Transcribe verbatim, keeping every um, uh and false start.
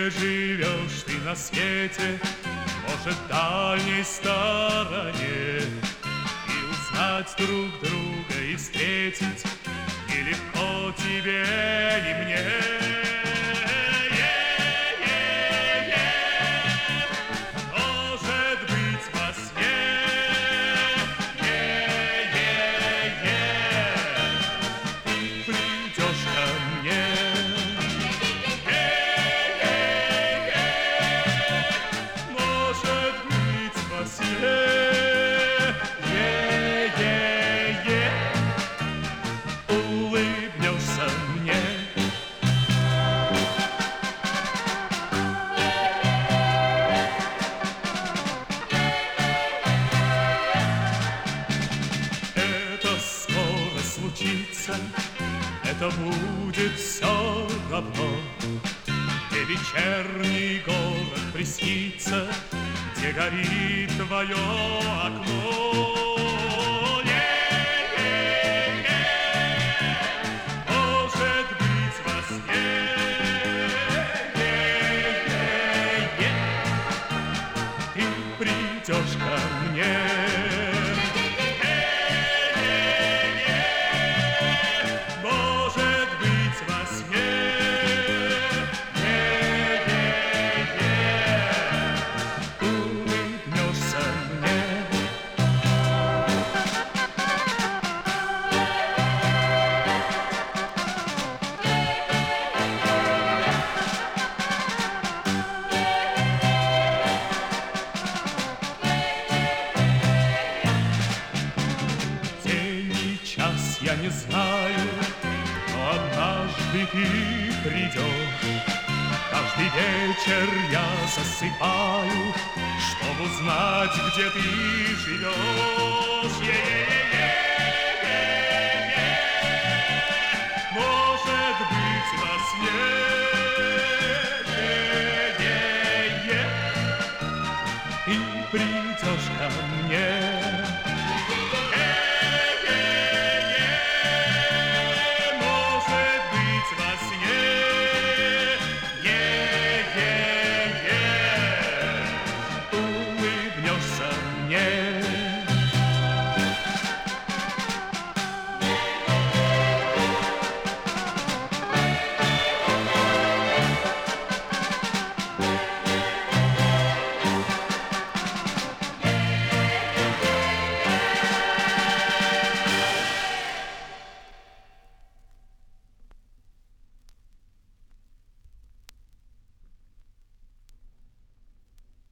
Где живешь ты на свете, может, в дальней стороне, и узнать друг друга и встретить нелегко тебе и мне. Может быть, во сне, ты придешь ко мне. Улыбнешься мне. Это скоро случится, это будет все равно, где вечерний город приснится, где горит твое окно. Может быть, во сне, ты придешь ко мне. Может быть, во сне, улыбнешься мне. День и час я не знаю, но однажды ты придешь. Каждый вечер я засыпаю, чтобы узнать, где ты живешь.